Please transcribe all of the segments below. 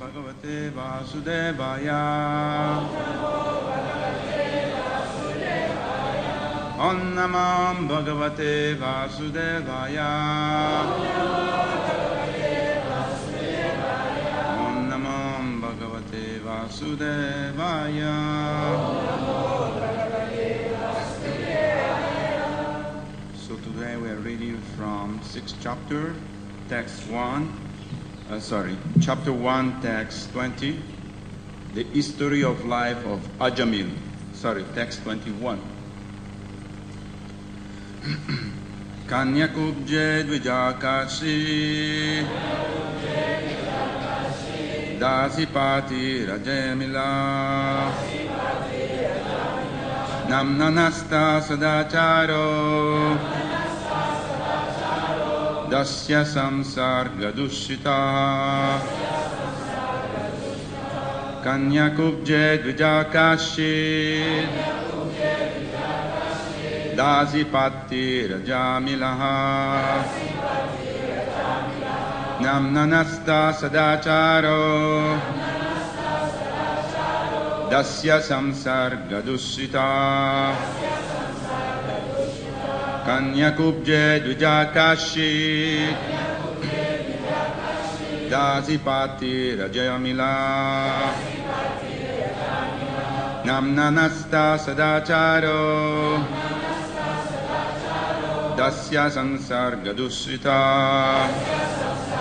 Bhagavate Vasudevaya. Om Namo Bhagavate Vasudevaya. Om Namo Bhagavate Vasudevaya. So today we are reading from 6th chapter, text 1. Chapter 1, text 20. The history of life of Ajamil. Text 21. Kanyakubje Dvijakashi Dasipati Rajamila Namnanasta Sadacharo Dasya Samsarga Dushita Kanyakubje Dvijakashi Dasipati Rajamilaha Namnanasta Sadacharo Dasya Samsarga Dushita Kanyakubje Dvijakashi Dasipati Rajamilaha Namnanasta Sadacharo Dasya Samsarga Dushita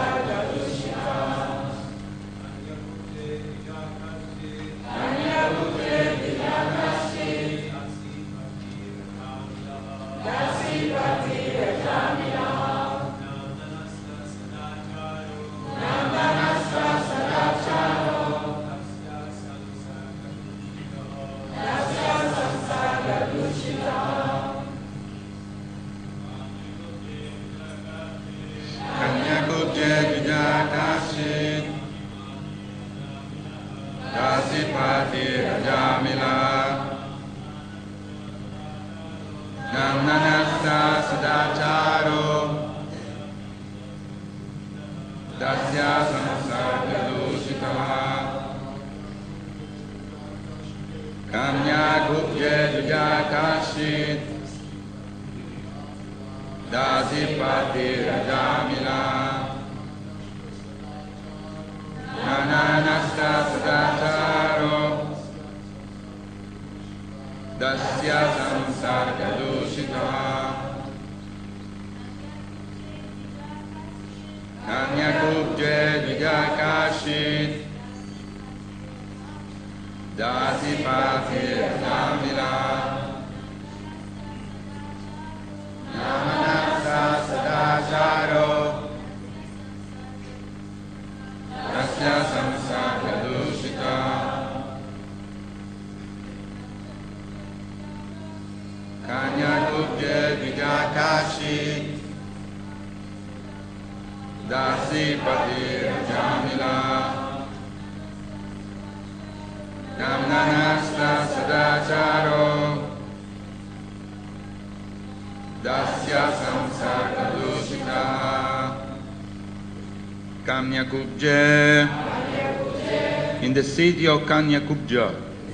In the city of Kanyakubja,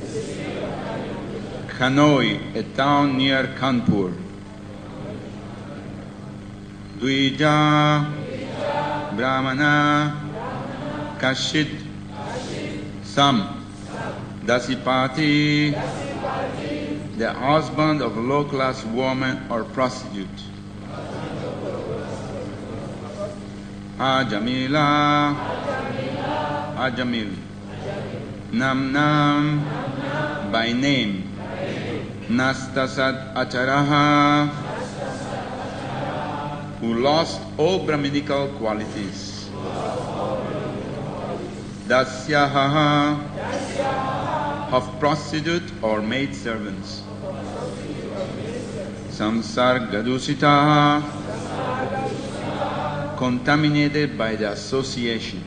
Kanoi, a town near Kanpur, Dvija, Brahmana, Kashid, Sam, Dasipati, the husband of a low-class woman or prostitute, Ajamila, Ajamil, Namnam, by name, Nastasad Acharaha, who lost all Brahminical qualities, Dasyaha, of prostitute or maid servants, Samsarga Dusita, contaminated by the association.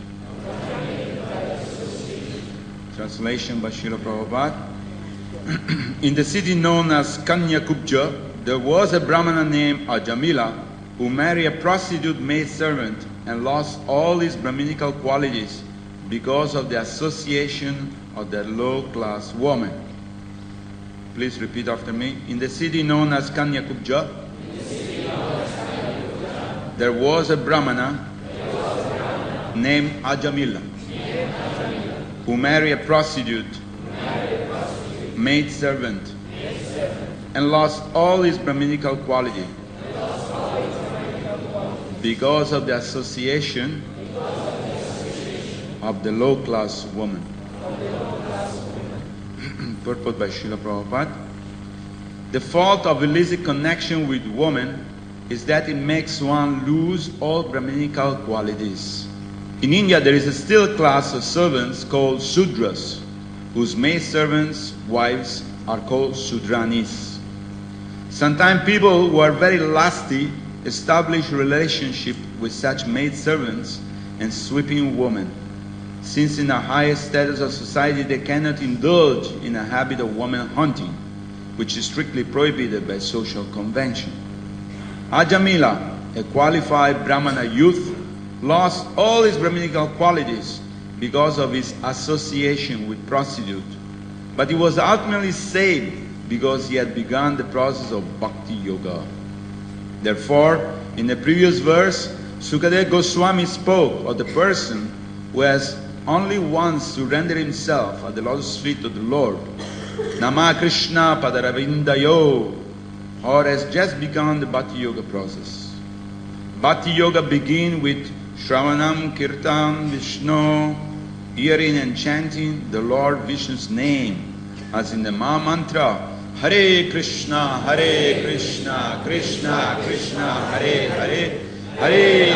Translation by Srila Prabhupada. In the city known as Kanyakubja, there was a Brahmana named Ajamila who married a prostitute maid servant and lost all his Brahminical qualities because of the association of the low-class woman. Please repeat after me. In the city known as Kanyakubja, there was a Brahmana named Ajamila who married a prostitute, maid servant, and lost all his Brahminical quality because of the association of the low-class woman. Purport by Srila Prabhupada. The fault of illicit connection with woman is that it makes one lose all Brahminical qualities. In India, there is a still class of servants called Sudras, whose maid servants' wives are called Sudranis. Sometimes people who are very lusty establish relationship with such maid servants and sweeping women, since in the highest status of society they cannot indulge in a habit of woman hunting, which is strictly prohibited by social convention. Ajamila, a qualified Brahmana youth, lost all his Brahminical qualities because of his association with prostitute, but he was ultimately saved because he had begun the process of Bhakti Yoga. Therefore, in the previous verse, Sukadeva Goswami spoke of the person who has only once surrendered himself at the lotus feet of the Lord, Nama Krishna Padaravindayo, or has just begun the Bhakti Yoga process. Bhakti Yoga begins with Shravanam Kirtan Vishnu, hearing and chanting the Lord Vishnu's name, as in the Maha Mantra, Hare Krishna, Krishna Krishna, Hare Hare, Hare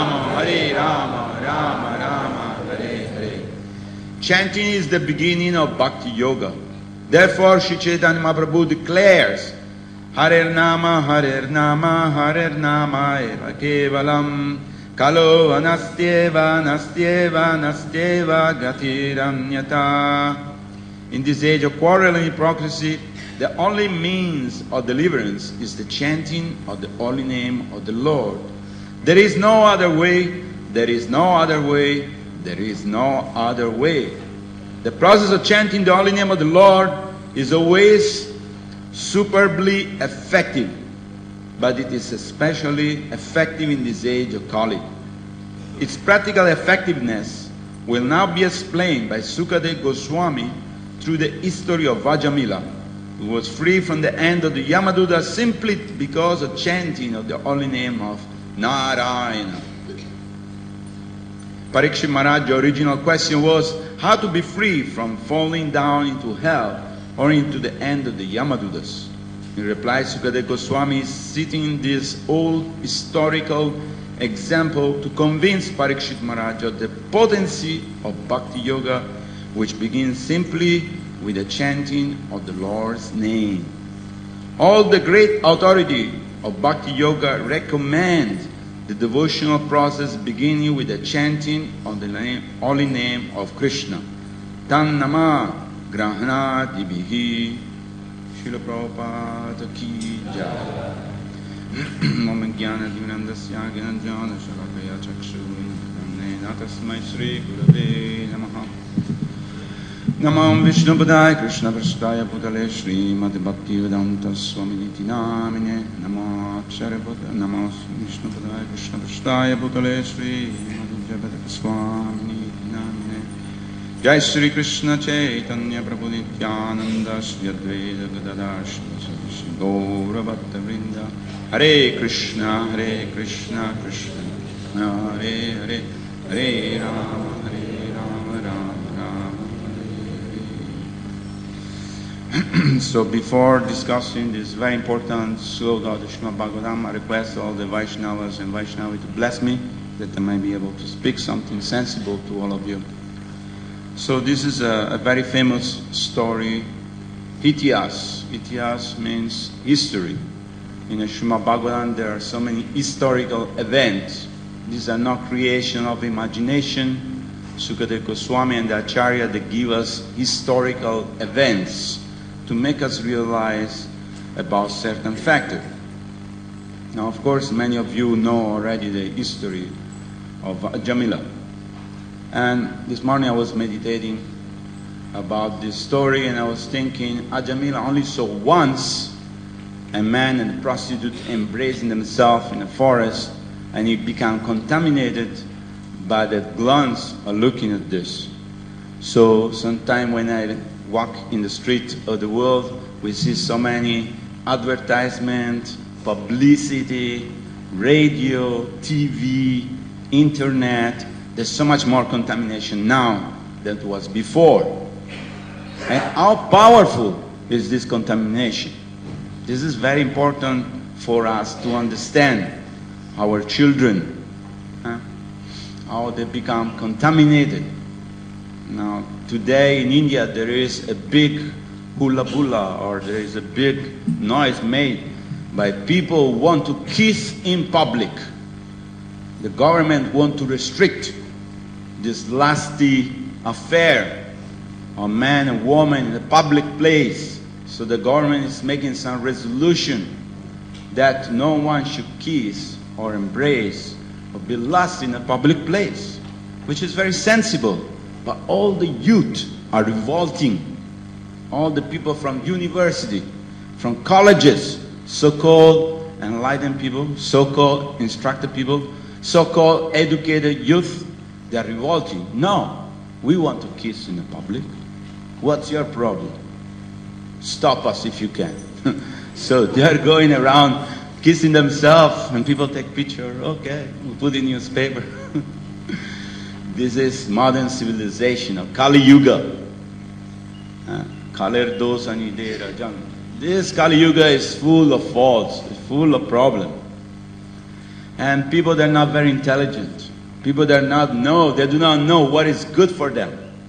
Rama, Rama Rama, Hare Hare. Chanting is the beginning of Bhakti Yoga. Therefore, Sri Chaitanya Mahaprabhu declares, Hare Nama, Hare Nama, Hare Nama, Eva Kevalam, Kalo Anastyeva, Nastyeva, Nastyeva, Gatiranyata. In this age of quarrel and hypocrisy, the only means of deliverance is the chanting of the holy name of the Lord. There is no other way, there is no other way, there is no other way. The process of chanting the holy name of the Lord is always superbly effective, but it is especially effective in this age of Kali. Its practical effectiveness will now be explained by Sukadeva Goswami through the history of Ajamila, who was free from the end of the Yamaduta simply because of chanting of the holy name of Narayana. Parikshit Maharaj, the original question was how to be free from falling down into hell or into the end of the Yamadutas. In reply, Sukadeva Goswami is citing this old historical example to convince Parikshit Maharaj of the potency of Bhakti Yoga, which begins simply with the chanting of the Lord's name. All the great authority of Bhakti Yoga recommend the devotional process beginning with the chanting of the holy name of Krishna. Tan Nama Grahana Dibihi. Srila Prabhupada Ki Jai. Om Jnana Divinandasya Gyanajnana Shalakaya Chakshurine Natasmai Sri Gurave Namaha. Namam Vishnu Padaya Krishna Prasthaya Putale Shri Mati Bhakti Vedanta Swami Niti Namine Namo Akshara Putale Namo Vishnu Padaya Krishna Prasthaya Putale Shri Mati Jabata Swami Niti Namine Jai Shri Krishna Chaitanya Prabhu Nityananda Shri Advaita Gadadhar Shri Gaura Bhatta Vrinda Hare Krishna Krishna Hare Hare Hare Rama So before discussing this very important sloka of the Srimad Bhagavatam, I request all the Vaishnavas and Vaishnavi to bless me, that I may be able to speak something sensible to all of you. So this is a very famous story, Itias. Itias means history. In the Srimad Bhagavatam there are so many historical events. These are not creation of imagination. Sukadeva Goswami and the Acharya, they give us historical events to make us realize about certain factors. Now, of course, many of you know already the history of Ajamila. And this morning I was meditating about this story, and I was thinking, Ajamila only saw once a man and a prostitute embracing themselves in a forest, and he became contaminated by the glance of looking at this. So sometime when I walk in the street of the world, we see so many advertisement, publicity, radio, TV, internet. There's so much more contamination now than it was before. And how powerful is this contamination? This is very important for us to understand our children, how they become contaminated. Now, today in India there is a big hula bula, or there is a big noise made by people who want to kiss in public. The government wants to restrict this lusty affair of man and woman in a public place. So the government is making some resolution that no one should kiss or embrace or be lust in a public place, which is very sensible. But all the youth are revolting. All the people from university, from colleges, so-called enlightened people, so-called instructed people, so-called educated youth, they are revolting. No, we want to kiss in the public. What's your problem? Stop us if you can. So they are going around kissing themselves, and people take pictures. Okay, we'll put in newspaper. This is modern civilization of Kali Yuga. This Kali Yuga is full of faults, it's full of problems. And people that are not very intelligent, people that they do not know what is good for them.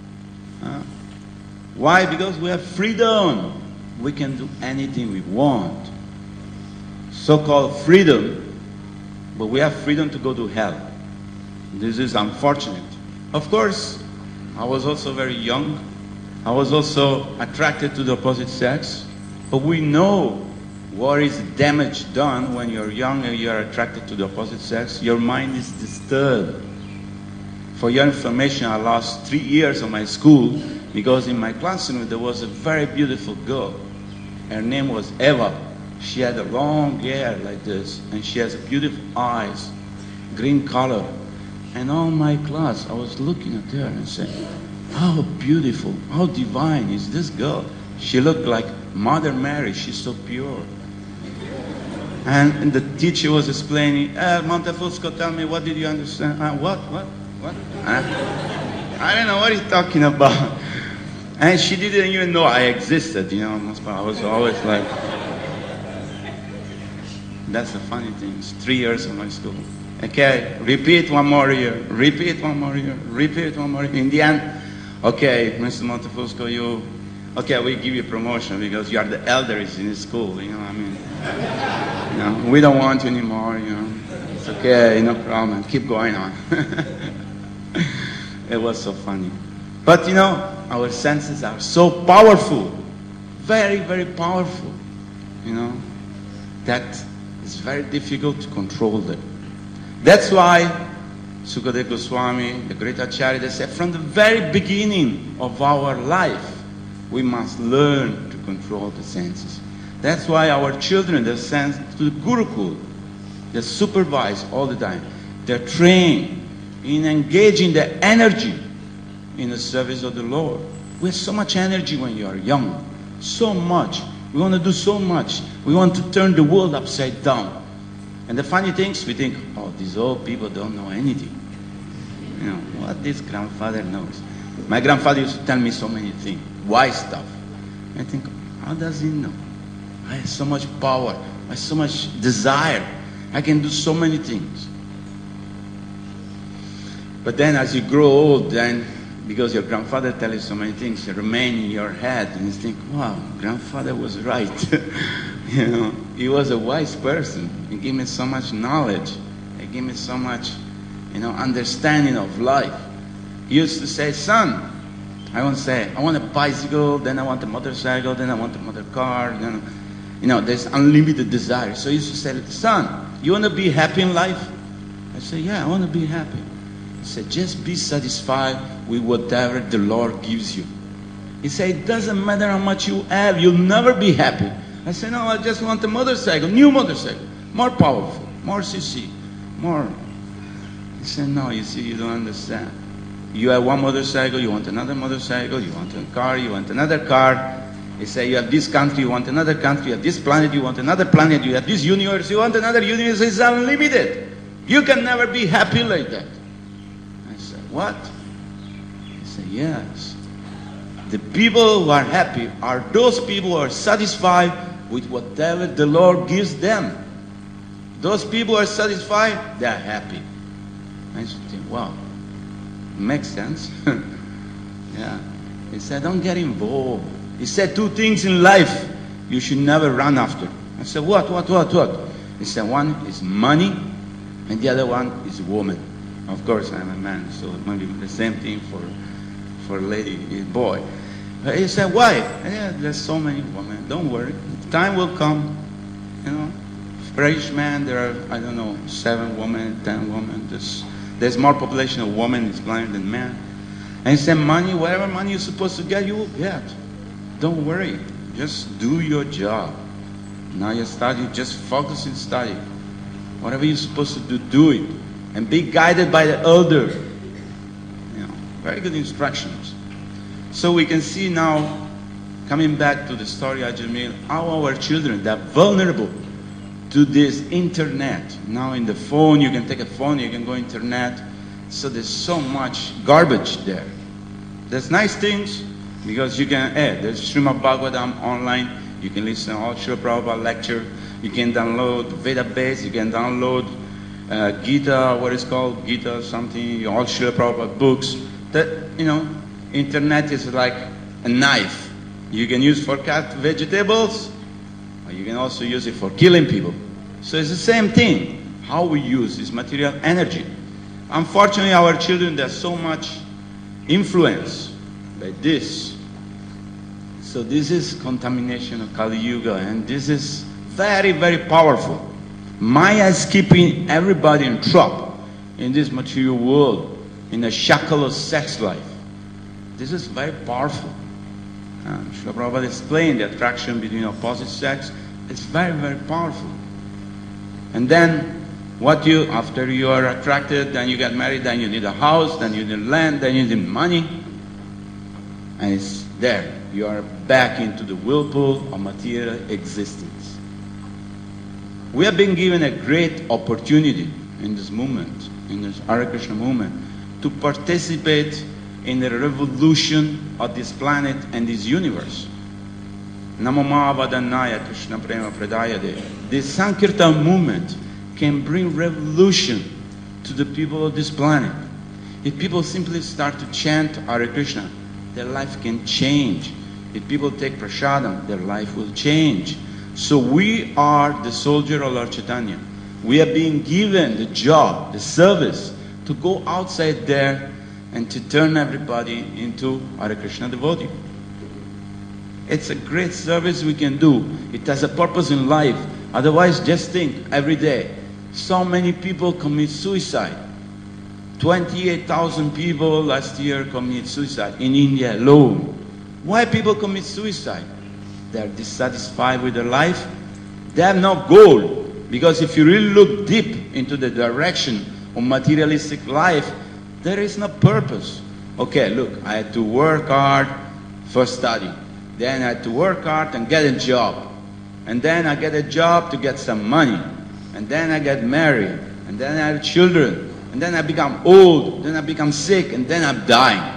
Why? Because we have freedom. We can do anything we want. So-called freedom, but we have freedom to go to hell. This is unfortunate. Of course, I was also very young. I was also attracted to the opposite sex. But we know what is damage done when you're young and you're attracted to the opposite sex. Your mind is disturbed. For your information, I lost 3 years of my school because in my classroom there was a very beautiful girl. Her name was Eva. She had a long hair like this, and she has beautiful eyes, green color. And all my class, I was looking at her and saying, how beautiful, how divine is this girl. She looked like Mother Mary, she's so pure. And the teacher was explaining, Montefusco, tell me, what did you understand? What? I don't know what he's talking about. And she didn't even know I existed, you know. I was always like, that's the funny thing. It's 3 years of my school. Okay, repeat one more year, repeat one more year, repeat one more year. In the end, okay, Mr. Montefusco, okay, we give you promotion because you are the elders in the school, you know, I mean. You know, we don't want you anymore, you know. It's okay, no problem, keep going on. It was so funny. But you know, our senses are so powerful, very, very powerful, you know, that it's very difficult to control them. That's why Sukadeva Goswami, the great Acharya, they said from the very beginning of our life, we must learn to control the senses. That's why our children, they're sent to the Gurukul. They're supervised all the time. They're trained in engaging the energy in the service of the Lord. We have so much energy when you are young. So much. We want to do so much. We want to turn the world upside down. And the funny thing is, we think, oh, these old people don't know anything. You know, what this grandfather knows. My grandfather used to tell me so many things, wise stuff. I think, how does he know? I have so much power. I have so much desire. I can do so many things. But then as you grow old, then because your grandfather tells you so many things, they remain in your head, and you think, wow, grandfather was right. You know, he was a wise person. He gave me so much knowledge. He gave me so much, you know, understanding of life. He used to say, son, I won't say, I want a bicycle, then I want a motorcycle, then I want another car, then, you know, there's unlimited desire. So he used to say, son, you want to be happy in life? I say, yeah, I want to be happy. He said, just be satisfied with whatever the Lord gives you. He said, it doesn't matter how much you have, you'll never be happy. I said, no, I just want a motorcycle, new motorcycle, more powerful, more cc, more. He said, no, you see, you don't understand. You have one motorcycle, you want another motorcycle, you want a car, you want another car. He said, you have this country, you want another country, you have this planet, you want another planet, you have this universe, you want another universe. It's unlimited. You can never be happy like that. I said, what? He said, yes. The people who are happy are those people who are satisfied with whatever the Lord gives them. Those people who are satisfied, they are happy. I said, wow, makes sense. Yeah. He said, don't get involved. He said, two things in life you should never run after. I said, what? He said, one is money, and the other one is woman. Of course, I'm a man, so it might be the same thing for a lady, a boy. He said, why? Yeah, there's so many women. Don't worry. Time will come. You know, for each man, there are, I don't know, 7 women, 10 women. There's more population of women in this planet than men. And he said, money, whatever money you're supposed to get, you will get. Don't worry. Just do your job. Now you study, just focus in study. Whatever you're supposed to do, do it. And be guided by the elder. You know, very good instructions. So we can see now, coming back to the story of Jamil, how our children, they're vulnerable to this internet. Now in the phone, you can take a phone, you can go internet. So there's so much garbage there. There's nice things, because you can, there's Srimad Bhagavatam online. You can listen to all Srila Prabhupada lecture. You can download Vedabase. You can download Gita, what is called Gita something, all Srila Prabhupada books. That, you know, internet is like a knife. You can use for cut vegetables, or you can also use it for killing people. So it's the same thing, how we use this material energy. Unfortunately, our children, there's so much influence by this. So this is contamination of Kali Yuga, and this is very, very powerful. Maya is keeping everybody in trap in this material world, in a shackle of sex life. This is very powerful. Srila Prabhupada explained the attraction between opposite sex. It's very, very powerful. And then, after you are attracted, then you get married, then you need a house, then you need land, then you need money. And it's there. You are back into the whirlpool of material existence. We have been given a great opportunity in this movement, in this Hare Krishna movement, to participate in the revolution of this planet and this universe. Namo Mahavadannaya Krishna Prema Pradayade. This Sankirtan movement can bring revolution to the people of this planet. If people simply start to chant Hare Krishna, their life can change. If people take prasadam, their life will change. So we are the soldier of Lord Chaitanya. We are being given the job, the service, to go outside there and to turn everybody into Hare Krishna devotee. It's a great service we can do. It has a purpose in life. Otherwise, just think, every day, so many people commit suicide. 28,000 people last year commit suicide in India alone. Why people commit suicide? They are dissatisfied with their life. They have no goal. Because if you really look deep into the direction of materialistic life, there is no purpose. Okay, look, I had to work hard for study. Then I had to work hard and get a job. And then I get a job to get some money. And then I get married. And then I have children. And then I become old. Then I become sick. And then I'm dying.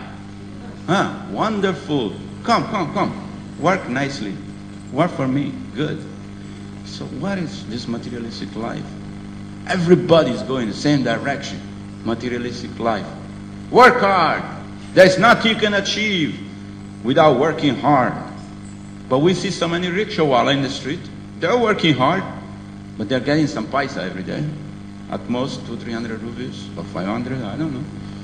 Wonderful. Come. Work nicely. Work for me. Good. So what is this materialistic life? Everybody's going the same direction. Materialistic life. Work hard. There's nothing you can achieve without working hard. But we see so many rickshawala in the street. They're working hard, but they're getting some paisa every day. At most 200-300 rupees or 500, I don't know.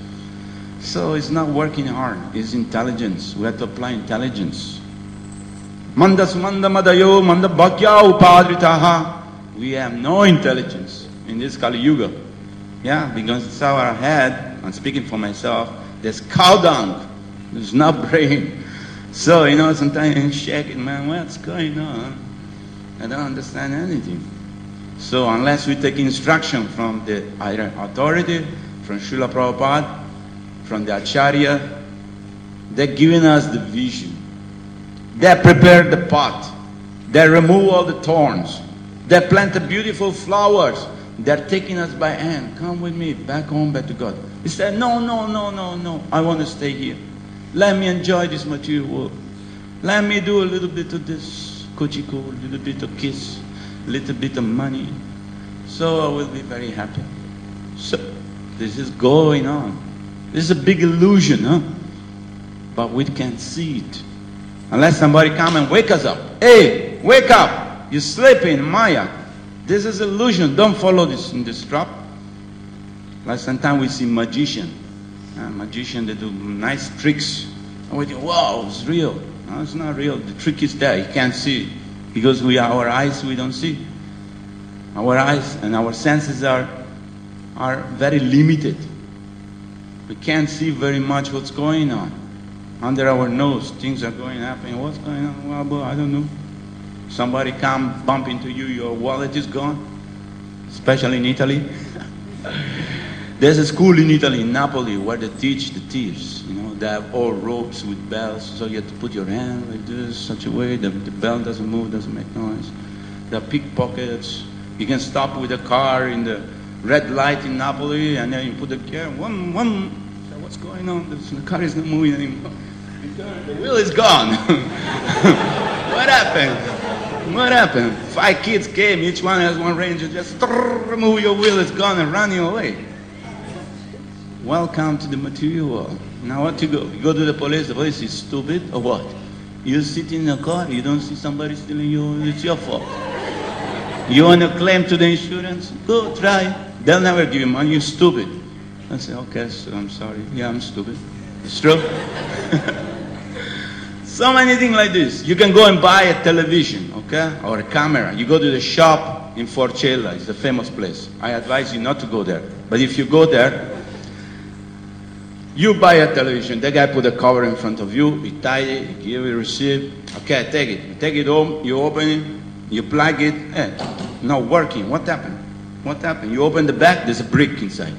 So it's not working hard, it's intelligence. We have to apply intelligence. Mandas manda madayo manda bhakya upadritaha. We have no intelligence in this Kali Yuga. Yeah, because it's our head I'm speaking for myself. There's cow dung. There's no brain. So, sometimes I'm shaking, man, what's going on? I don't understand anything. So unless we take instruction from the higher authority, from Srila Prabhupada, from the Acharya, they're giving us the vision. They prepare the pot. They remove all the thorns. They plant the beautiful flowers. They're taking us by hand. Come with me, back home, back to God. He said, no. I want to stay here. Let me enjoy this material world. Let me do a little bit of this kuchiku, a little bit of kiss, a little bit of money. So I will be very happy. So this is going on. This is a big illusion, huh? But we can't see it. Unless somebody come and wake us up. Hey, wake up! You're sleeping, Maya. This is illusion. Don't follow this in this trap. Like sometimes we see magician. Magician, they do nice tricks. And we think, wow, it's real. No, it's not real. The trick is there. You can't see it. Because our eyes, we don't see. Our eyes and our senses are very limited. We can't see very much what's going on. Under our nose, things are happening. What's going on? Well, I don't know. Somebody come, bump into you, your wallet is gone. Especially in Italy. There's a school in Italy, in Napoli, where they teach the thieves. They have all ropes with bells, so you have to put your hand like this, such a way the bell doesn't move, doesn't make noise. There are pickpockets. You can stop with a car in the red light in Napoli, and then you put the gear, one. So what's going on? The car is not moving anymore. The wheel is gone. What happened? What happened? 5 kids came, each one has one ranger, just remove your wheel, it's gone, and running away. Welcome to the material world. Now what you go? You go to the police is stupid or what? You sit in a car, you don't see somebody stealing you, it's your fault. You want to claim to the insurance? Go try. They'll never give you money, you're stupid. I say, okay, so I'm sorry. Yeah, I'm stupid. It's true. So many things like this. You can go and buy a television, okay? Or a camera. You go to the shop in Forcella, it's a famous place. I advise you not to go there. But if you go there, you buy a television. The guy put a cover in front of you, he tied it, he give you a receipt. Okay, take it. You take it home, you open it, you plug it. Not working. What happened? What happened? You open the back, there's a brick inside.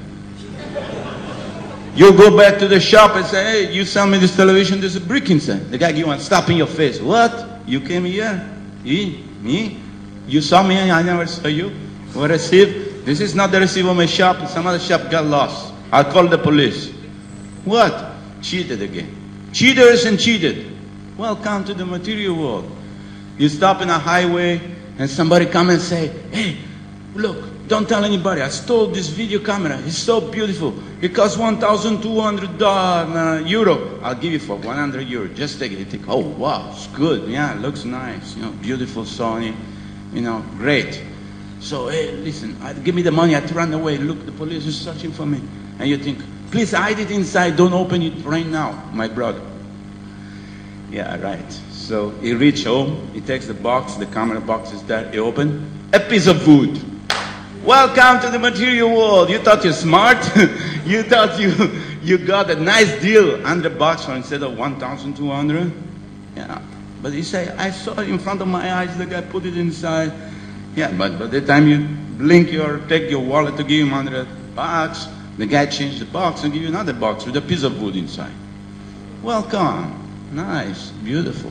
You go back to the shop and say, hey, you sell me this television, there's a brick inside. The guy give one stop in your face. What? You came here? Me? You saw me and I never saw you? What receipt? This is not the receipt of my shop. Some other shop got lost. I'll call the police. What? Cheated again. Cheaters and cheated. Welcome to the material world. You stop in a highway and somebody come and say, hey, look, don't tell anybody. I stole this video camera. It's so beautiful. It costs 1,200 euro. I'll give you for 100 euro. Just take it. You think, oh, wow, it's good. Yeah, it looks nice. Beautiful Sony. Great. So, hey, listen, give me the money. I have to run away. Look, the police is searching for me. And you think, please hide it inside. Don't open it right now, my brother. Yeah, right. So he reached home. He takes the box. The camera box is there. He opened a piece of wood. Welcome to the material world. You thought you're smart? You thought you got a nice deal $100 for instead of 1,200? Yeah. But he said, I saw it in front of my eyes. The guy put it inside. Yeah, but by the time you blink take your wallet to give him $100, the guy changed the box and give you another box with a piece of wood inside. Welcome. Nice. Beautiful.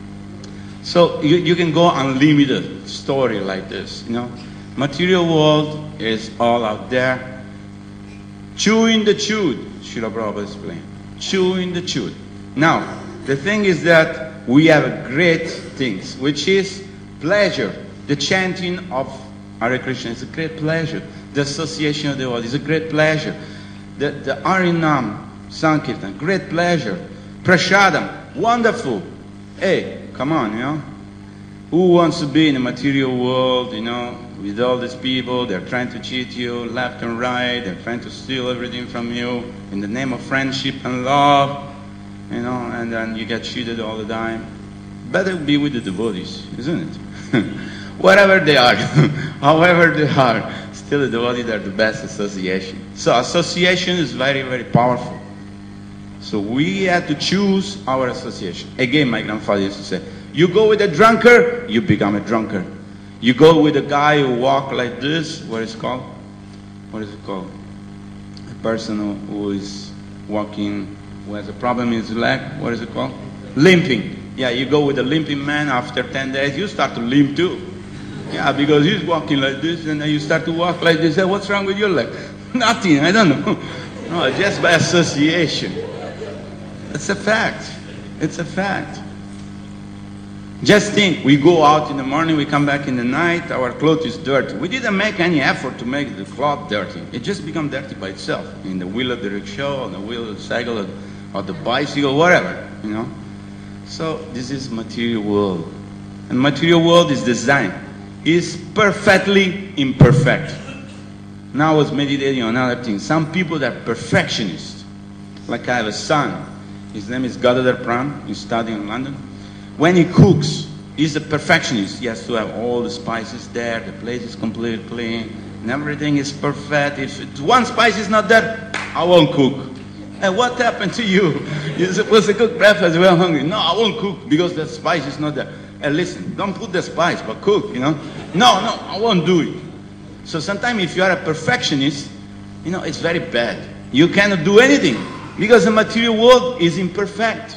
So you can go unlimited story like this, Material world is all out there. Chewing the chewed, Srila Prabhupada explained. Chewing the chewed. Now, the thing is that we have great things, which is pleasure. The chanting of Hare Krishna is a great pleasure. The association of the world is a great pleasure. The Harinam Sankirtan, great pleasure. Prashadam, wonderful. Hey, come on, Who wants to be in the material world, with all these people? They're trying to cheat you left and right. They're trying to steal everything from you in the name of friendship and love, and then you get cheated all the time. Better be with the devotees, isn't it? Whatever they are, however they are, tell the devotee they're the best association. So association is very, very powerful. So we have to choose our association. Again, my grandfather used to say, you go with a drunkard, you become a drunkard. You go with a guy who walk like this, what is it called? What is it called? A person who is walking, who has a problem in his leg, what is it called? Limping. Yeah, you go with a limping man, after 10 days, you start to limp too. Yeah, because he's walking like this, and then you start to walk like this. Hey, what's wrong with your leg? Nothing, I don't know. No, just by association. It's a fact. It's a fact. Just think, we go out in the morning, we come back in the night, our clothes is dirty. We didn't make any effort to make the cloth dirty. It just becomes dirty by itself. In the wheel of the rickshaw, on the wheel of the cycle, or the bicycle, whatever, you know. So this is material world. And material world is designed. Is perfectly imperfect. Now I was meditating on another thing. Some people that are perfectionists. Like I have a son. His name is Gadadhar Pran. He's studying in London. When he cooks, he's a perfectionist. He has to have all the spices there. The place is completely clean. And everything is perfect. If one spice is not there, I won't cook. And what happened to you? You're supposed to cook breakfast when I'm hungry. No, I won't cook because the spice is not there. And listen, don't put the spice, but cook, you know. No, I won't do it. So sometimes if you are a perfectionist, you know, it's very bad. You cannot do anything because the material world is imperfect.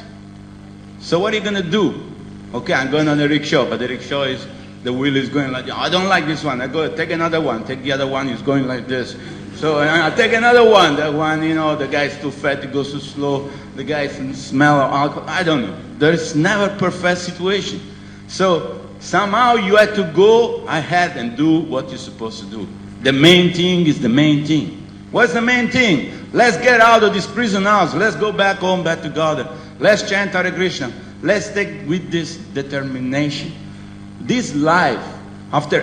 So what are you going to do? Okay, I'm going on a rickshaw, but the rickshaw is, the wheel is going like, I don't like this one. I go, take another one. Take the other one, is going like this. So I take another one. That one, you know, the guy is too fat, he goes too slow. The guy smell of alcohol. I don't know. There is never a perfect situation. So somehow you have to go ahead and do what you're supposed to do. The main thing is the main thing. What's the main thing? Let's get out of this prison house. Let's go back home, back to God. Let's chant Hare Krishna. Let's take with this determination. This life, after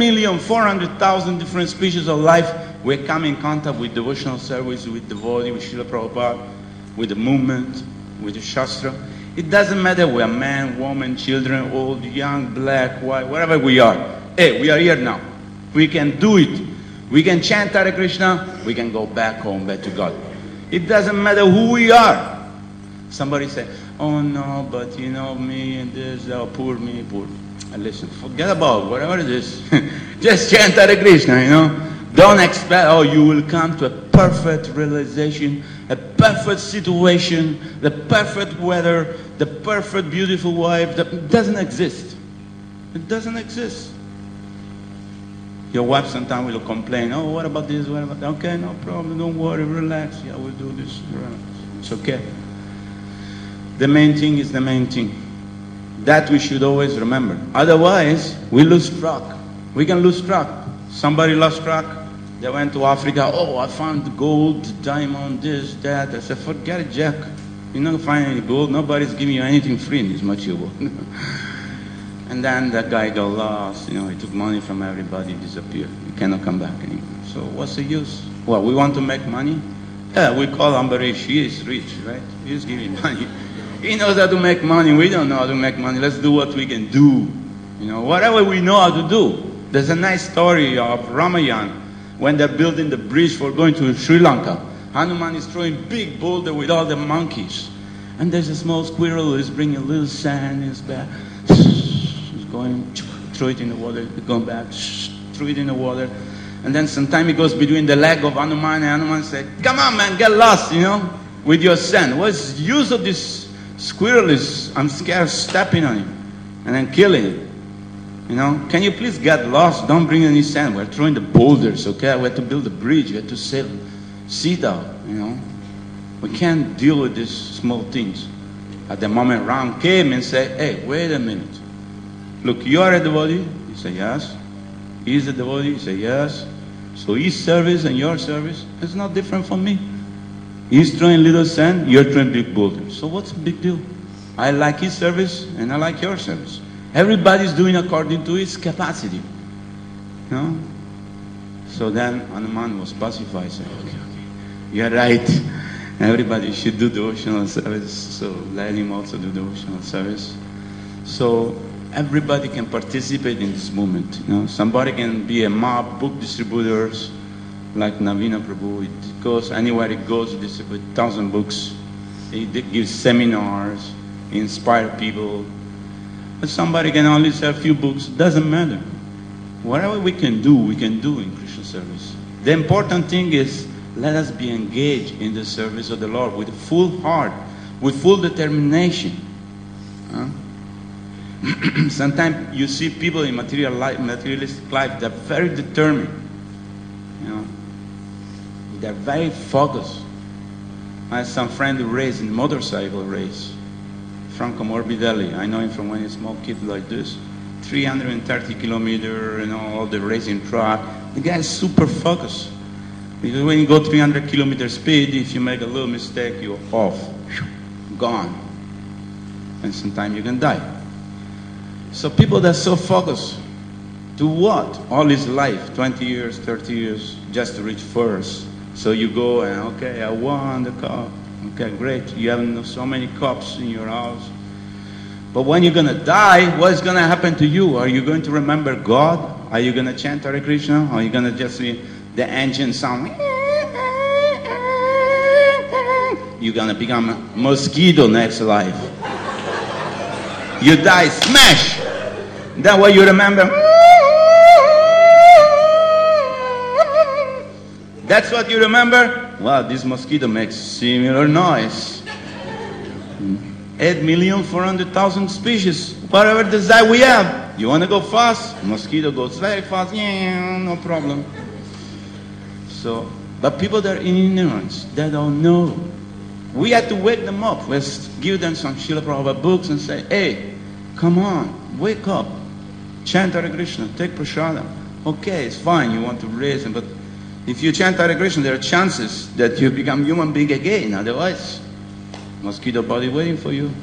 8,400,000 different species of life, we come in contact with devotional service, with devotee, with Srila Prabhupada, with the movement, with the Shastra. It doesn't matter we are man, woman, children, old, young, black, white, whatever we are. Hey, we are here now. We can do it. We can chant Hare Krishna. We can go back home, back to God. It doesn't matter who we are. Somebody say, oh no, but you know me and this, oh, poor me, poor. And listen, forget about whatever it is. Just chant Hare Krishna, you know. Don't expect, oh, you will come to a perfect realization, a perfect situation, the perfect weather, the perfect beautiful wife. That doesn't exist. It doesn't exist. Your wife sometimes will complain, oh, what about this, what about that? Okay, no problem, don't worry, relax. Yeah, we'll do this, relax. It's okay. The main thing is the main thing. That we should always remember. Otherwise, we lose track. We can lose track. Somebody lost track. They went to Africa. Oh, I found gold, diamond, this, that. I said, forget it, Jack. You're not going to find any gold. Nobody's giving you anything free in this material world. And then that guy got lost. You know, he took money from everybody, disappeared. He cannot come back anymore. So what's the use? Well, we want to make money? Yeah, we call Ambarish. He is rich, right? He's giving money. He knows how to make money. We don't know how to make money. Let's do what we can do. You know, whatever we know how to do. There's a nice story of Ramayana when they're building the bridge for going to Sri Lanka. Hanuman is throwing big boulder with all the monkeys. And there's a small squirrel who is bringing a little sand in his back. He's going, throw it in the water, going back, throw it in the water. And then sometime he goes between the leg of Hanuman, and Hanuman said, come on man, get lost, you know, with your sand. What's the use of this squirrel? I'm scared of stepping on him and then killing it. You know, can you please get lost? Don't bring any sand. We're throwing the boulders, okay? We have to build a bridge. We have to sail Sita, you know. We can't deal with these small things. At the moment Ram came and said, hey, wait a minute. Look, you are a devotee? He said, yes. He's a devotee? He said, yes. So his service and your service is not different from me. He's throwing little sand, you're throwing big boulders. So what's the big deal? I like his service and I like your service. Everybody's doing according to his capacity. You know? So then Hanuman was pacified, saying, okay, you're right. Everybody should do devotional service. So let him also do devotional service. So everybody can participate in this movement. You know, somebody can be a mob book distributors, like Navina Prabhu. It goes anywhere it goes, it distributes 1,000 books. It gives seminars, inspire people. But somebody can only sell a few books. Doesn't matter. Whatever we can do in Krishna service. The important thing is, let us be engaged in the service of the Lord with full heart, with full determination. Sometimes you see people in materialistic life, they're very determined. You know, they're very focused. I had some friend who raced in motorcycle race. Franco Morbidelli, I know him from when he was a small kid like this. 330 kilometers, you know, all the racing track. The guy is super focused. Because when you go 300 kilometer speed, if you make a little mistake, you're off. Gone. And sometimes you can die. So people that are so focused, to what? All his life, 20 years, 30 years, just to reach first. So you go and, okay, I won the cup. Okay, great. You have so many cups in your house. But when you're going to die, what's going to happen to you? Are you going to remember God? Are you going to chant Hare Krishna? Or are you going to just see the engine sound? You're going to become a mosquito next life. You die, smash! That's what you remember. That's what you remember? Wow, this mosquito makes similar noise. 8,400,000 species. Whatever desire we have. You want to go fast? Mosquito goes very fast. Yeah, no problem. So, but people that are in ignorance, they don't know. We have to wake them up. Let's give them some Srila Prabhupada books and say, hey, come on, wake up. Chant Hare Krishna, take prasada. Okay, it's fine, you want to raise them, but if you chant Hare Krishna, there are chances that you become human being again. Otherwise, mosquito body waiting for you.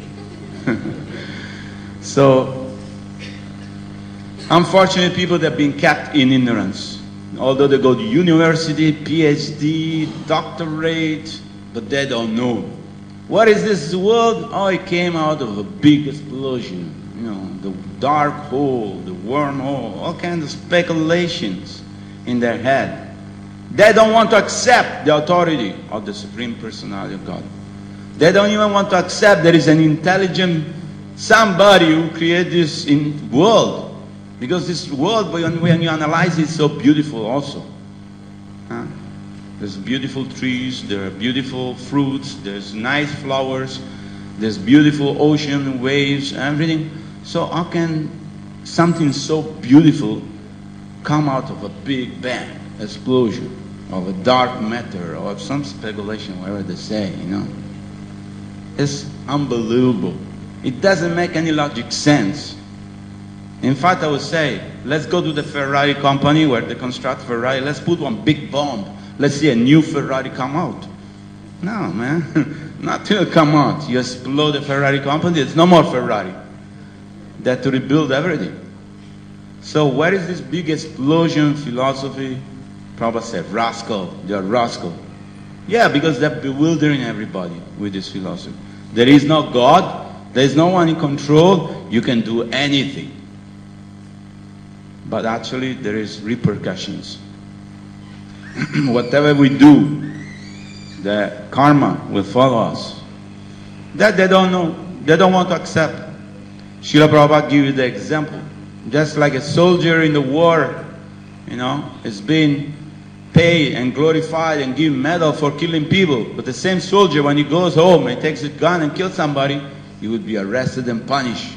So, unfortunately, people that have been kept in ignorance. Although they go to university, PhD, doctorate, but they don't know. What is this world? Oh, it came out of a big explosion. You know, the dark hole, the wormhole, all kinds of speculations in their head. They don't want to accept the authority of the Supreme Personality of God. They don't even want to accept there is an intelligent somebody who created this world. Because this world, when you analyze it, is so beautiful also. There's beautiful trees, there are beautiful fruits, there's nice flowers, there's beautiful ocean, waves, everything. So how can something so beautiful come out of a big bang, explosion, of a dark matter, or of some speculation, whatever they say, you know? It's unbelievable. It doesn't make any logic sense. In fact, I would say, let's go to the Ferrari company where they construct Ferrari, let's put one big bomb. Let's see a new Ferrari come out. No, man, nothing will come out. You explode the Ferrari company, there's no more Ferrari. They have to rebuild everything. So where is this big explosion philosophy? Prabhupada said, rascal, they're rascal. Yeah, because they're bewildering everybody with this philosophy. There is no God, there is no one in control, you can do anything. But actually there is repercussions. Whatever we do, the karma will follow us. That they don't know, they don't want to accept. Srila Prabhupada gives you the example. Just like a soldier in the war, you know, is being paid and glorified and given medal for killing people. But the same soldier, when he goes home and takes a gun and kills somebody, he would be arrested and punished.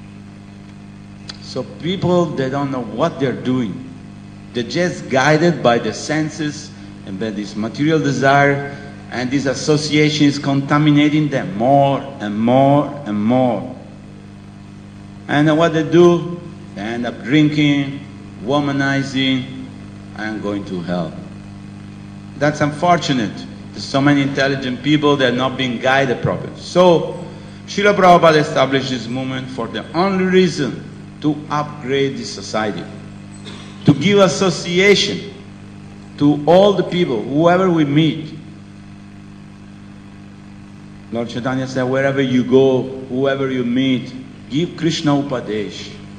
So people, they don't know what they're doing. They're just guided by the senses and by this material desire, and this association is contaminating them more and more and more. And what they do, they end up drinking, womanizing, and going to hell. That's unfortunate. There's so many intelligent people that are not being guided properly. So, Srila Prabhupada established this movement for the only reason to upgrade this society. To give association to all the people, whoever we meet. Lord Chaitanya said, wherever you go, whoever you meet, give Krishna Upadesh.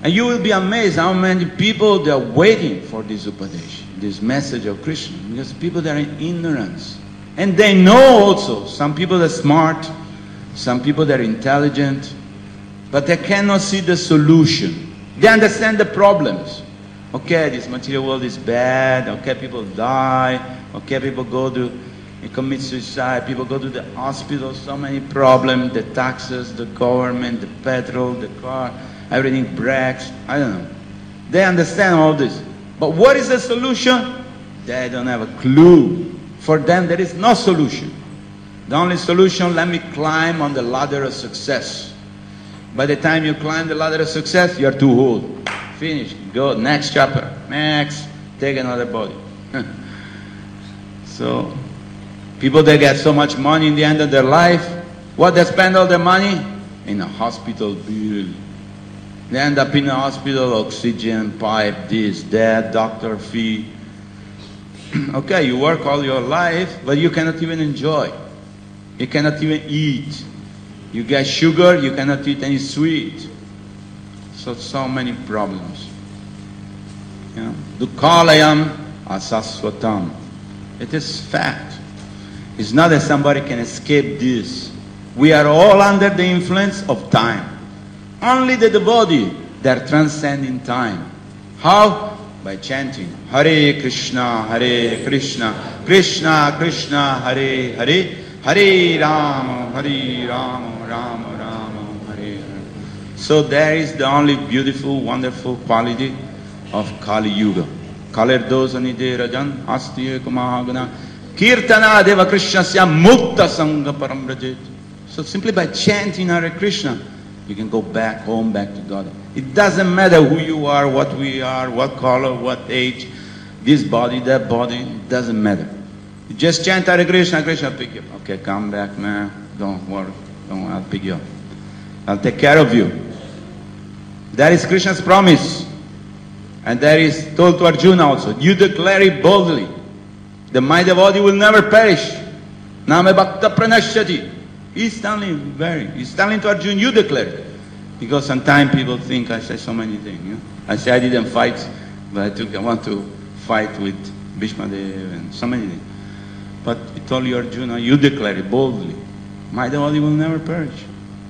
And you will be amazed how many people they are waiting for this Upadesh, this message of Krishna. Because people that are in ignorance. And they know also, some people are smart, some people that are intelligent, but they cannot see the solution. They understand the problems. Okay, this material world is bad, okay, people die, okay, people go to commit suicide, people go to the hospital, so many problems, the taxes, the government, the petrol, the car, everything breaks, I don't know. They understand all this. But what is the solution? They don't have a clue. For them there is no solution. The only solution, let me climb on the ladder of success. By the time you climb the ladder of success, you are too old. Finish. Go, next chapter. Next. Take another body. So, people that get so much money in the end of their life, what they spend all their money? In a hospital bill. They end up in a hospital, oxygen, pipe, this, that, doctor fee. Okay, you work all your life, but you cannot even enjoy. You cannot even eat. You get sugar, you cannot eat any sweet. So many problems. Dukhalayam asaswatam. It is fact. It's not that somebody can escape this. We are all under the influence of time. Only the devotee that transcending time. How? By chanting Hare Krishna, Krishna Krishna, Hare Hare, Hare Rama, Rama Rama, Hare Hare. So there is the only beautiful, wonderful quality of Kali Yuga. Kalerdosani rajan astiye kumahagana kirtana deva krishnasya mukta sangha paramrajet. So simply by chanting Hare Krishna, you can go back home, back to God. It doesn't matter who you are, what we are, what color, what age, this body, that body, it doesn't matter. You just chant Hare Krishna, Krishna will pick you up. Okay, come back, man. Don't worry. Don't worry, I'll pick you up. I'll take care of you. That is Krishna's promise. And that is told to Arjuna also. You declare it boldly. My devotee will never perish. Name bhakta pranashyati. He's telling to Arjuna, you declare it. Because sometimes people think I say so many things. I say I didn't fight, but I want to fight with Bhishma Dev and so many things. But he told you, Arjuna, you declare it boldly. My devotee will never perish.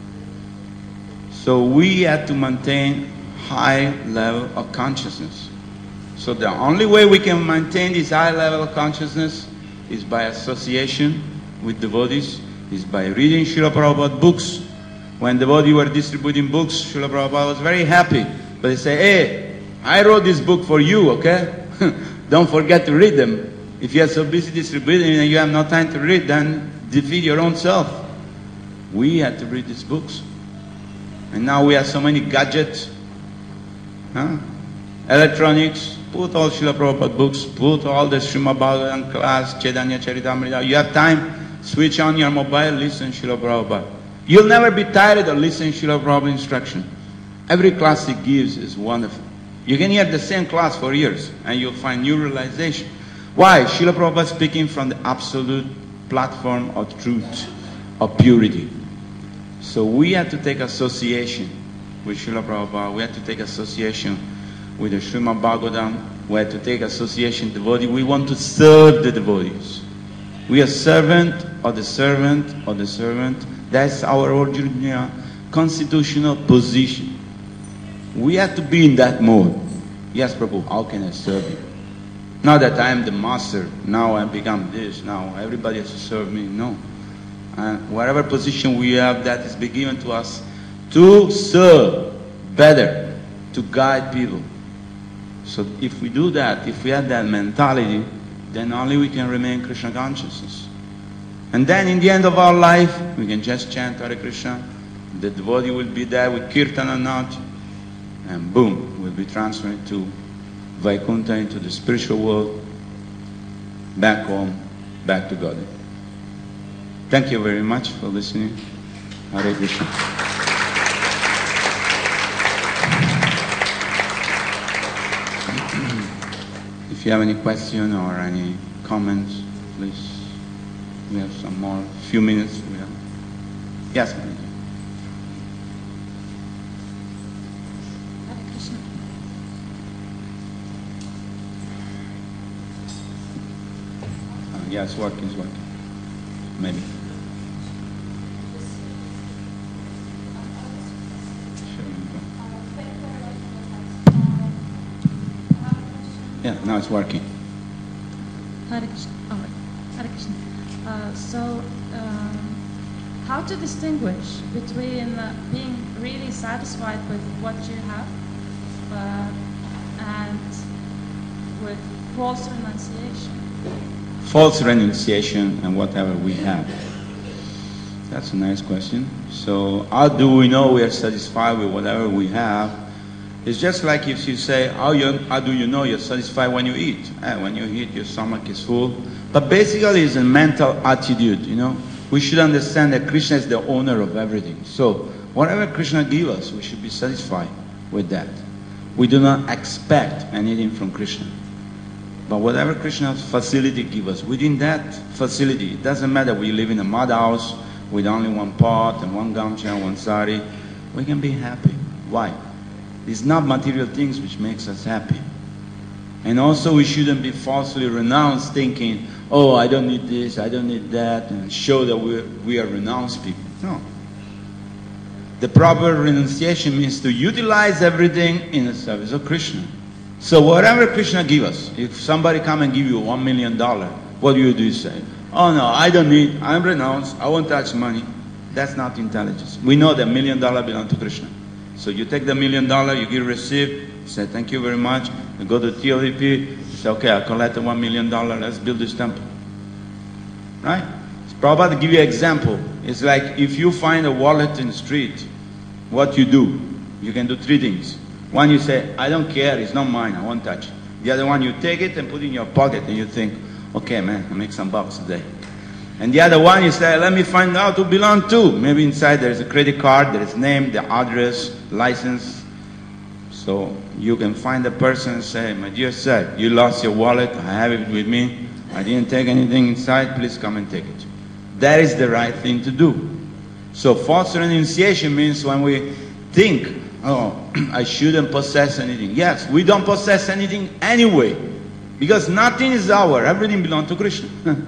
So we have to maintain high level of consciousness. So the only way we can maintain this high level of consciousness is by association with devotees, is by reading Srila Prabhupada books. When devotees were distributing books, Srila Prabhupada was very happy. But he said, hey, I wrote this book for you, okay? Don't forget to read them. If you are so busy distributing and you have no time to read, then defeat your own self. We had to read these books. And now we have so many gadgets, electronics. Put all Srila Prabhupada books, put all the Srimad Bhagavatam class, Chaitanya Charitamrita. You have time, switch on your mobile, listen Srila Prabhupada. You'll never be tired of listening to Srila Prabhupada instruction. Every class he gives is wonderful. You can hear the same class for years and you'll find new realization. Why? Srila Prabhupada speaking from the absolute platform of truth, of purity. So we have to take association with Srila Prabhupada. We have to take association with the Srimad Bhagavatam. We have to take association with devotee. We want to serve the devotees. We are servant of the servant of the servant. That's our original constitutional position. We have to be in that mode. Yes, Prabhu, how can I serve you? Not that I am the master, now I become this, now everybody has to serve me. No. And whatever position we have, that is given to us to serve better, to guide people. So if we do that, if we have that mentality, then only we can remain Krishna consciousness. And then in the end of our life, we can just chant Hare Krishna. The devotee will be there with Kirtan or not. And boom, we'll be transferred to Vaikuntha, into the spiritual world, back home, back to God. Thank you very much for listening. Hare Krishna. If you have any question or any comments, please. We have some more, few minutes. We have. Yes, ma'am. Hare Krishna. Yeah, it's working, Maybe. Yeah, now it's working. Hare Krishna. Oh, Hare Krishna. How to distinguish between being really satisfied with what you have and with false renunciation? False renunciation and whatever we have. That's a nice question. So, how do we know we are satisfied with whatever we have? It's just like if you say, how do you know you're satisfied when you eat? When you eat, your stomach is full. But basically, it's a mental attitude, you know. We should understand that Krishna is the owner of everything. So, whatever Krishna gives us, we should be satisfied with that. We do not expect anything from Krishna. But whatever Krishna's facility gives us, within that facility, it doesn't matter we live in a mud house with only one pot and one gamcha and one sari, we can be happy. Why? It's not material things which makes us happy. And also we shouldn't be falsely renounced thinking, oh, I don't need this, I don't need that, and show that we are renounced people. No. The proper renunciation means to utilize everything in the service of Krishna. So whatever Krishna gives us, if somebody come and give you $1 million, what do? You say, oh no, I don't need, I'm renounced, I won't touch money. That's not intelligence. We know that $1 million belongs to Krishna. So you take the $1 million, you give a receipt, you say thank you very much, you go to TLVP, you say okay, I'll collect the $1 million, let's build this temple. Right? Prabhupada give you an example. It's like if you find a wallet in the street, what you do? You can do three things. One, you say, I don't care, it's not mine, I won't touch it. The other one, you take it and put it in your pocket and you think, okay man, I'll make some bucks today. And the other one, you say, let me find out who belong to. Maybe inside there is a credit card, there is name, the address, license. So you can find the person and say, my dear sir, you lost your wallet, I have it with me. I didn't take anything inside, please come and take it. That is the right thing to do. So false renunciation means when we think, oh, I shouldn't possess anything. Yes, we don't possess anything anyway. Because nothing is ours, everything belongs to Krishna.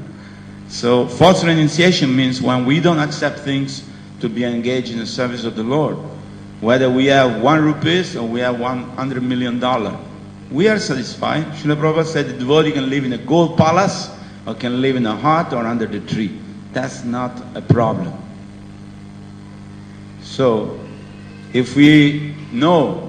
So false renunciation means when we don't accept things to be engaged in the service of the Lord. Whether we have 1 rupee or we have $100 million. We are satisfied. Srila Prabhupada said the devotee can live in a gold palace or can live in a hut or under the tree. That's not a problem. So, if we know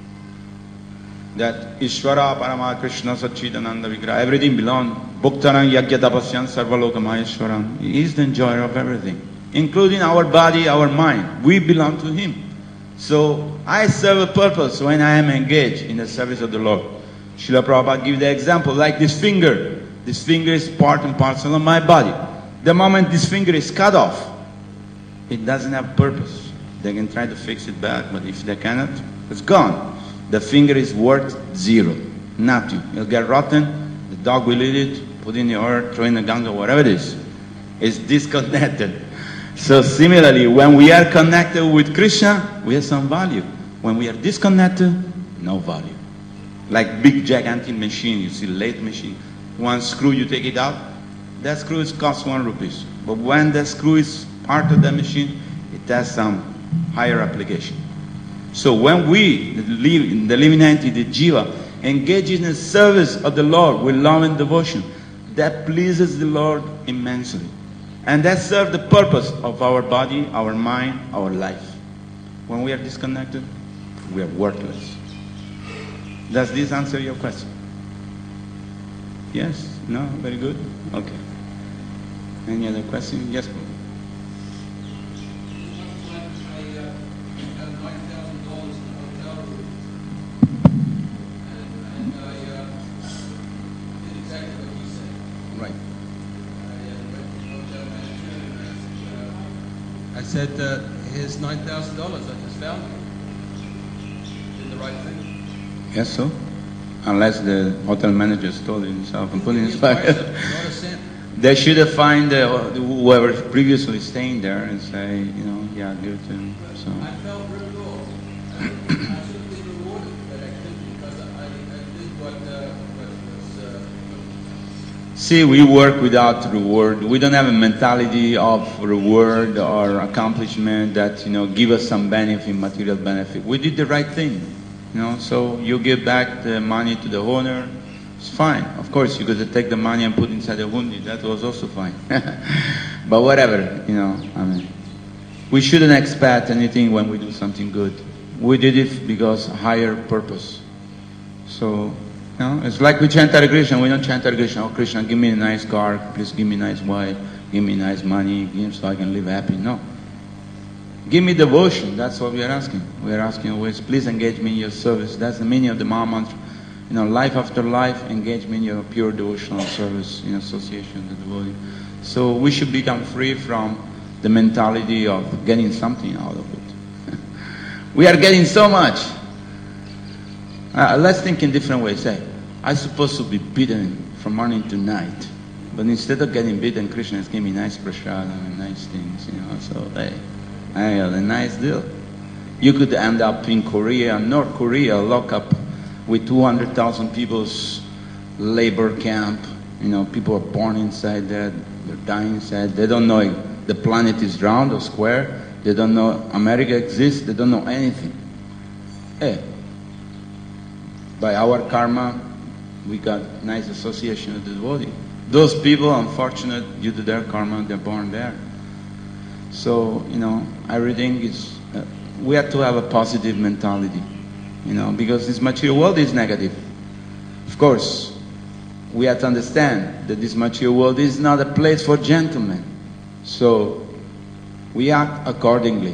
that Ishvara, Parama, Krishna, Satchidananda, Vigraha, everything belongs, Bhuktaran, Yagyatapasyan, Sarvaloka Maheshwaram, He is the enjoyer of everything, including our body, our mind. We belong to Him. So, I serve a purpose when I am engaged in the service of the Lord. Srila Prabhupada gives the example, like this finger. This finger is part and parcel of my body. The moment this finger is cut off, it doesn't have purpose. They can try to fix it back, but if they cannot, it's gone. The finger is worth zero, nothing. It'll get rotten, the dog will eat it, put it in the earth, throw it in the Ganga, whatever it is. It's disconnected. So similarly, when we are connected with Krishna, we have some value. When we are disconnected, no value. Like big gigantic machine, you see lathe machine. One screw, you take it out, that screw costs 1 rupee. But when the screw is part of the machine, it has some higher application. So when we, the living entity, the jiva, engage in the service of the Lord with love and devotion, that pleases the Lord immensely. And that serves the purpose of our body, our mind, our life. When we are disconnected, we are worthless. Does this answer your question? Yes? No? Very good? Okay. Any other question? Yes, please. I said, here's $9,000, I just found it. Did the right thing. Yes, so? Unless the hotel manager stole it himself and put it in his pocket. Not a cent. They should have find whoever previously staying there and say, you know, yeah, give it to him. So. I felt real low. I should be rewarded, but I couldn't because I did what was... See, we work without reward. We don't have a mentality of reward or accomplishment that, give us some benefit, material benefit. We did the right thing, so you give back the money to the owner. It's fine. Of course, you got to take the money and put inside the hundi. That was also fine. But whatever, we shouldn't expect anything when we do something good. We did it because higher purpose. So, it's like we chant Hare Krishna. We don't chant Hare Krishna. Oh, Krishna, give me a nice car. Please give me a nice wife. Give me nice money. So I can live happy. No. Give me devotion. That's what we are asking. We are asking always, please engage me in your service. That's the meaning of the Maha Mantra. Life after life, engage me in your pure devotional service in association with the devotee. So we should become free from the mentality of getting something out of it. We are getting so much. Let's think in different ways. Say, I'm supposed to be beaten from morning to night. But instead of getting beaten, Krishna is giving me nice prasad and nice things, So, hey, I got a nice deal. You could end up in Korea, North Korea, lock up with 200,000 people's labor camp. People are born inside that. They're dying inside. They don't know the planet is round or square. They don't know America exists. They don't know anything. Hey. By our karma, we got nice association with the devotee. Those people, unfortunate, due to their karma, they're born there. So, everything is, we have to have a positive mentality, because this material world is negative. Of course, we have to understand that this material world is not a place for gentlemen. So, we act accordingly,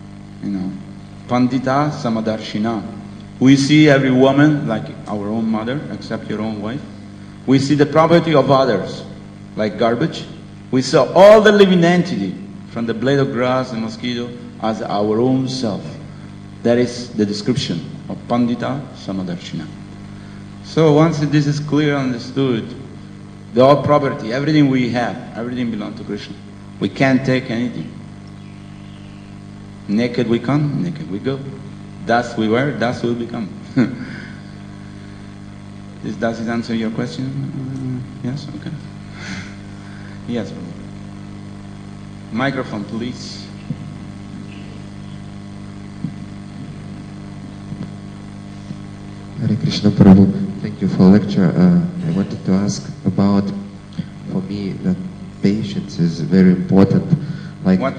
Pandita Samadarshina. We see every woman like our own mother, except your own wife. We see the property of others like garbage. We saw all the living entity, from the blade of grass and mosquito, as our own self. That is the description of Pandita Samadarshina. So once this is clear understood, the all property, everything we have, everything belongs to Krishna. We can't take anything. Naked we come, naked we go. Dust we wear, dust we become. Does it answer your question? Yes? Okay. Yes. Microphone, please. Hare Krishna Prabhu, thank you for the lecture. I wanted to ask about, for me, that patience is very important. Like, what?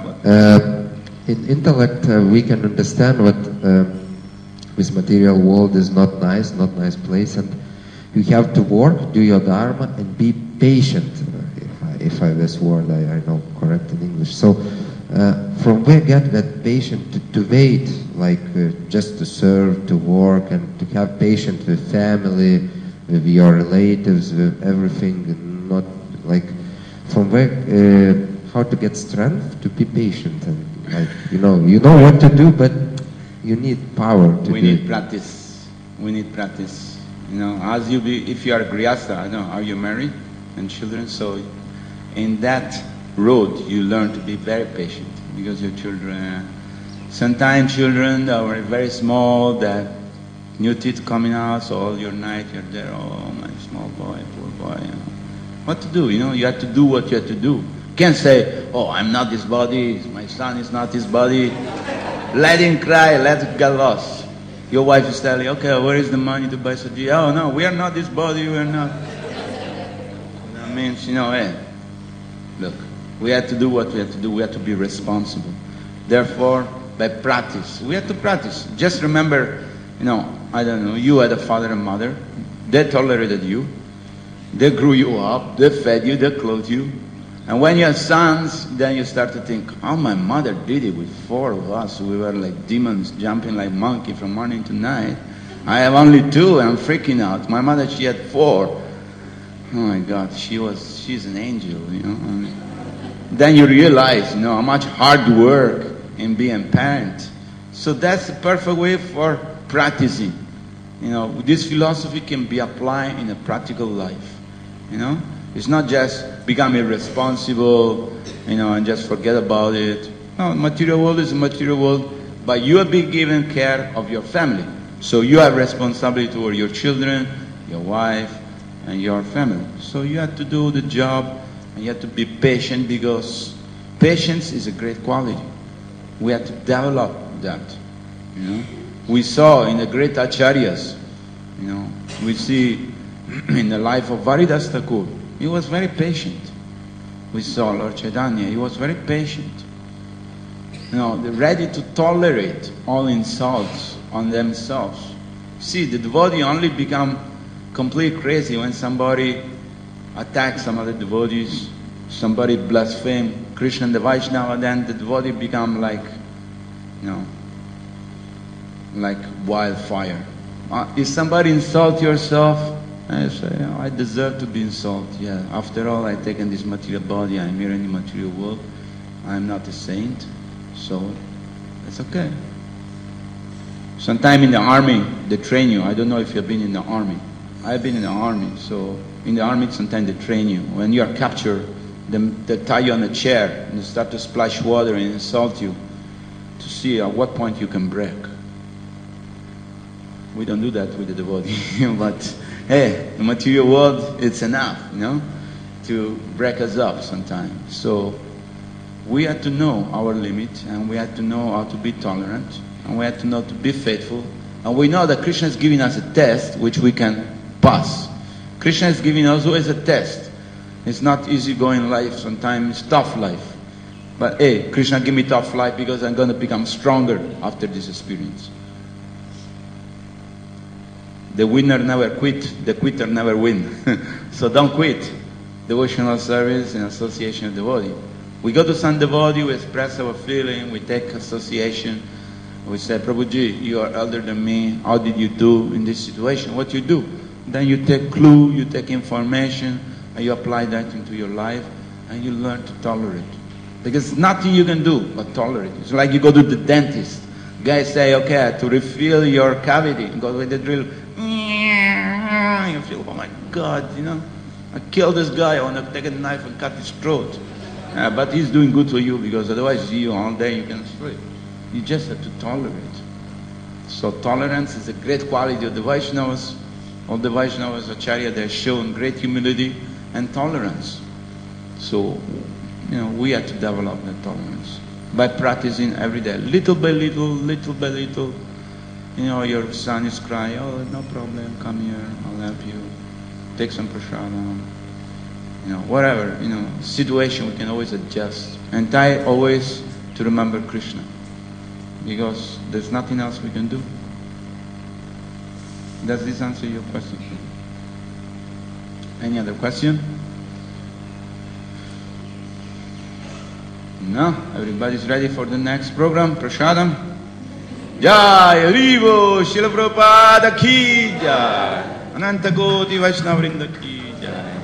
In intellect, we can understand what this material world is not nice place, and you have to work, do your dharma, and be patient. If this word I know correct in English. So, from where get that patience to wait, like just to serve, to work, and to have patience with family, with your relatives, with everything, and not like from where, how to get strength to be patient, and like you know what to do, but you need power to do it. We need practice. We need practice. As if you are grihastha, I don't know, are you married and children? So in that road, you learn to be very patient because your children, sometimes children that were very small, that new teeth coming out, so all your night you're there, oh my small boy, poor boy, What to do, you have to do what you have to do. You can't say, oh, I'm not this body, my son is not this body. Let him cry, let him get lost. Your wife is telling, okay, where is the money to buy sadhya? Oh no, we are not this body, we are not. That means, hey, look, we have to do what we have to do, we have to be responsible. Therefore, by practice, we have to practice. Just remember, I don't know, you had a father and mother, they tolerated you, they grew you up, they fed you, they clothed you. And when you have sons, then you start to think, oh, my mother did it with 4 of us. We were like demons, jumping like monkey from morning to night. I have only 2 and I'm freaking out. My mother, she had 4. Oh my God, she's an angel, Then you realize, how much hard work in being a parent. So that's the perfect way for practicing. This philosophy can be applied in a practical life, It's not just become irresponsible, and just forget about it. No, material world is a material world, but you have been given care of your family. So you have responsibility toward your children, your wife, and your family. So you have to do the job, and you have to be patient, because patience is a great quality. We have to develop that. We saw in the great acharyas, we see in the life of Varidas Thakur, he was very patient. We saw Lord Chaitanya, he was very patient. They're ready to tolerate all insults on themselves. See, the devotee only become completely crazy when somebody attacks some other devotees, somebody blaspheme Krishna and the Vaishnava, then the devotee become like wildfire. If somebody insult yourself, I say, I deserve to be insulted. Yeah, after all, I've taken this material body, I'm here in the material world, I'm not a saint, so it's okay. Sometime in the army, they train you. I don't know if you've been in the army. I've been in the army, so in the army sometimes they train you. When you are captured, they tie you on a chair and they start to splash water and insult you to see at what point you can break. We don't do that with the devotee, but hey, the material world, it's enough, to break us up sometimes. So we have to know our limit, and we have to know how to be tolerant, and we have to know to be faithful. And we know that Krishna is giving us a test which we can pass. Krishna is giving us always a test. It's not easy going life, sometimes it's tough life. But hey, Krishna give me tough life because I'm going to become stronger after this experience. The winner never quit, the quitter never win. So don't quit devotional service and association of devotee. We go to some devotee, we express our feeling, we take association, we say, Prabhuji, you are elder than me, how did you do in this situation? What you do? Then you take clue, you take information, and you apply that into your life, and you learn to tolerate. Because nothing you can do but tolerate. It's like you go to the dentist. Guys say, okay, to refill your cavity, go with the drill. You feel, oh my God, I killed this guy, I want to take a knife and cut his throat. But he's doing good for you, because otherwise you all day you can sleep. You just have to tolerate. So tolerance is a great quality of the Vaishnavas. All the Vaishnavas, Acharya, they're shown great humility and tolerance. So, we have to develop that tolerance by practicing every day, little by little, little by little. Your son is crying, oh, no problem, come here, I'll help you. Take some prasadam. Whatever, situation, we can always adjust. And try always to remember Krishna, because there's nothing else we can do. Does this answer your question? Any other question? No? Everybody's ready for the next program? Prasadam? Jai Haribo, Srila Prabhupada ki jai, Ananta Koti Vaishnava Vrinda ki jai.